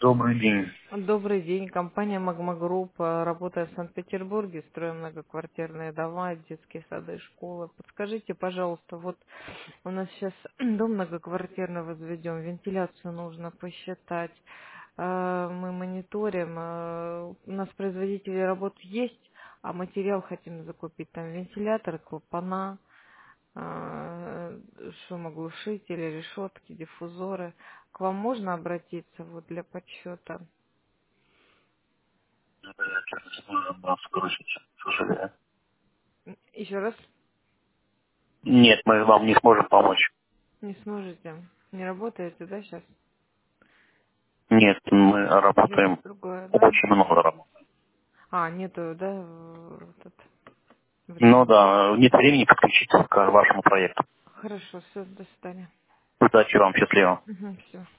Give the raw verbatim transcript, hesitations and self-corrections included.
Добрый день. Добрый день. Компания Магма Групп. э, Работает в Санкт-Петербурге. Строим многоквартирные дома, детские сады, школы. Подскажите, пожалуйста, вот у нас сейчас дом многоквартирный возведем. Вентиляцию нужно посчитать. Э, Мы мониторим. э, У нас производители работ есть, а материал хотим закупить. Там вентиляторы, клапана, э, шумоглушители, решетки, диффузоры. К вам можно обратиться вот для подсчета? Я, честно, не сможем вас сбросить, к сожалению. Еще раз Нет, мы вам не сможем помочь. не сможете. Не работаете, да, сейчас? Нет, мы Или работаем другое, да? очень много работы. А, нету, да, в- этот, Ну времени. да, нет времени подключиться к вашему проекту. Хорошо, все, до свидания. Удачи вам, счастливо. Угу, все.